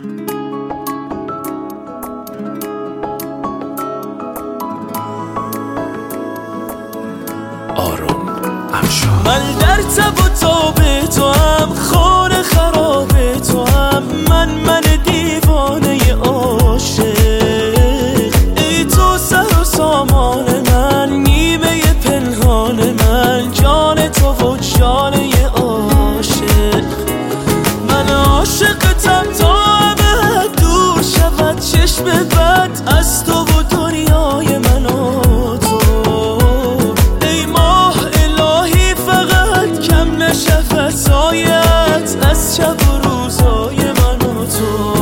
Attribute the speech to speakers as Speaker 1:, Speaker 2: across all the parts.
Speaker 1: من در تب و تاب تو هم، خانه خراب تو هم، من دیوانه عاشق. ای تو سر و سامان من، نیمه پنهان من، جان تو و جانه عاشق. من عاشقتم تا ابد دور شود چشم بد از تو و دنیای من و تو. ای ماه الهی فقط کم نشه فضایت از شب و روزای من و تو.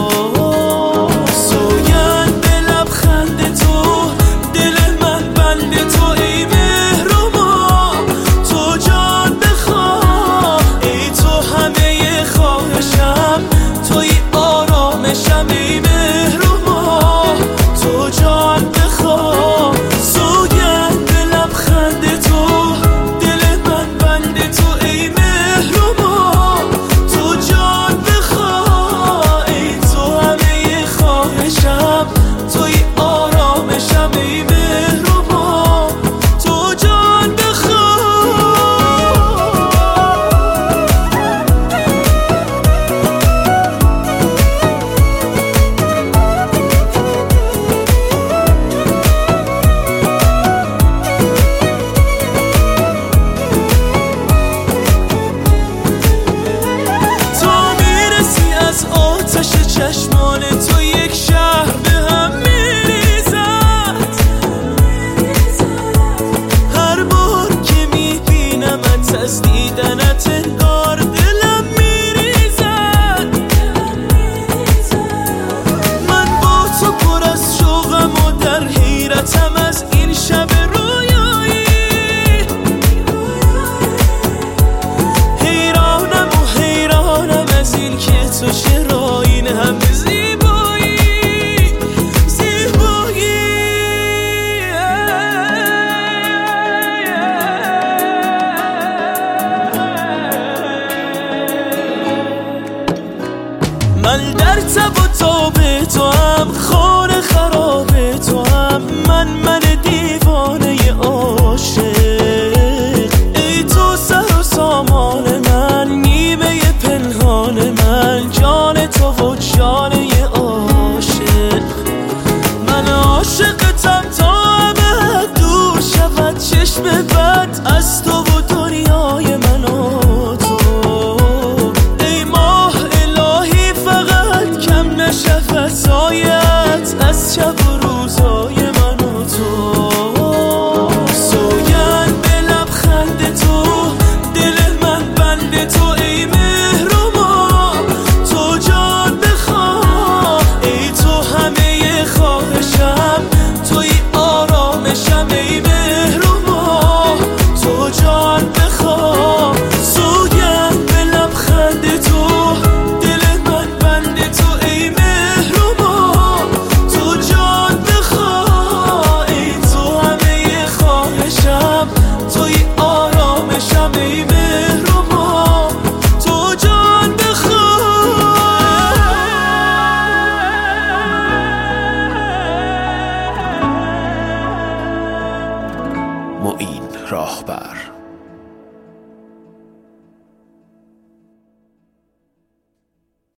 Speaker 1: سوگند به لبخند تو، دل من بند تو. ای مهربا تو جان بخواه، ای تو همه خواهشم، توی آرامشم. ای مهربا تو جان بخواه، سوگند به لبخند تو، دل من بند تو. ای مهربا تو جان بخواه، ای تو همه خواهشم، توی آرامشم. ای مهربا تو جان بخواه. تا میرسی از آتش چشمان تو، یک شهر به هم میریزد. هر بار که میبینمت از دیدنت انگار دلم میریزد. من با تو پر از شوقم و در حیرتم از این شب رویایی. حیرانم از این که تو چرا این همه زیبایی. من در تب و تاب تو هم، خانه خراب تو هم، من دیوانه عاشق.